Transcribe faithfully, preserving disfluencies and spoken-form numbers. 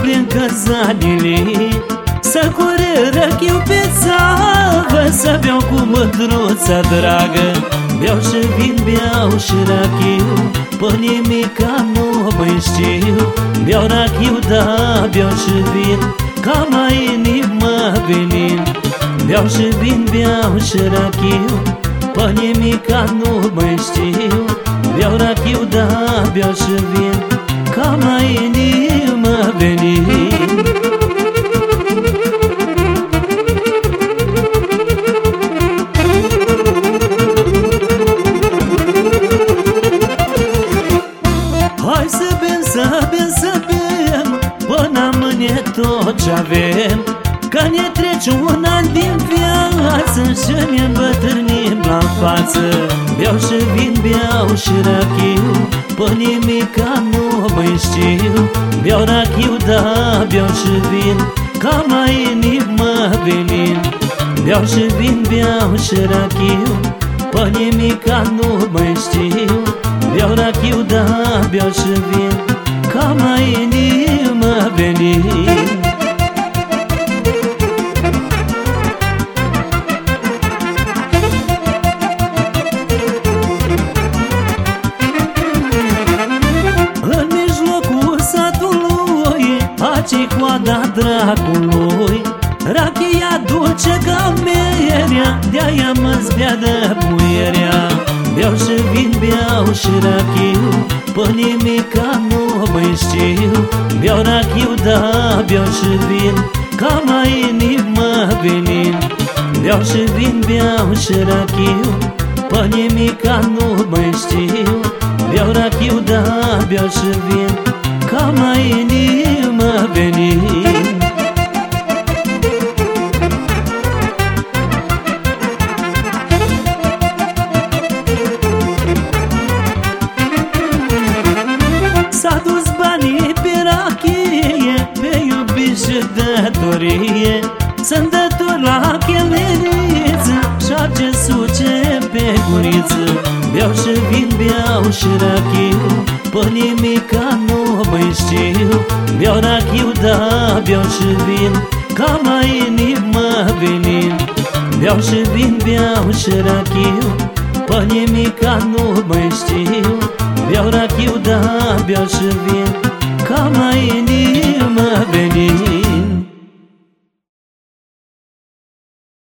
prin căzanile, să cură răchiu pe țavă, să beau cu mândruța dragă. Beau și vin, beau și rachiu, pe nimica nu mai știu. Beau rachiu, da, beau și vin, ca mai inimă venin. Beau și vin, beau și rachiu, pe nimica nu mai știu. Beau rachiu, da, beau și vin, ca mai inimă venin. Hai să bem, să bem, să bem, până mâine tot ce avem, că ne trece un an din viață și ne îmbătrânim la față. Beau și vin, beau și rachiu, pe nimica nu mai știu. Beau rachiu, da, beau și vin, ca mai inimă venin. Beau și vin, beau și rachiu, pe nimica nu mai știu. Beau rachiu, da, beau și vin, ca mai inimă venin. În mijlocul satului, aici coada dracului, rachia dulce ca meria, de-aia mă zbeadă puierea. Beau și vin, beau și rachiu, pe nimica nu mai știu. Beau rachiu, da, beau și vin, ca mai inimă venin. Beau și vin, beau și rachiu, pe nimica nu mai știu. Beau rachiu, da, beau și vin, ca mai inimă venin. S-a dus banii pe rachie, pe iubit și dătorie, să-mi dător la cheleriță și-arge suce pe guriță. Beau și vin, beau și rachiu, pe nimica nu mai știu. Beau rachiu, da, beau și vin, ca mai inimă venin. Beau și vin, beau și rachiu, pe nimica nu mai știu. Beau rachiu, da, beau și vin, ca mai inimă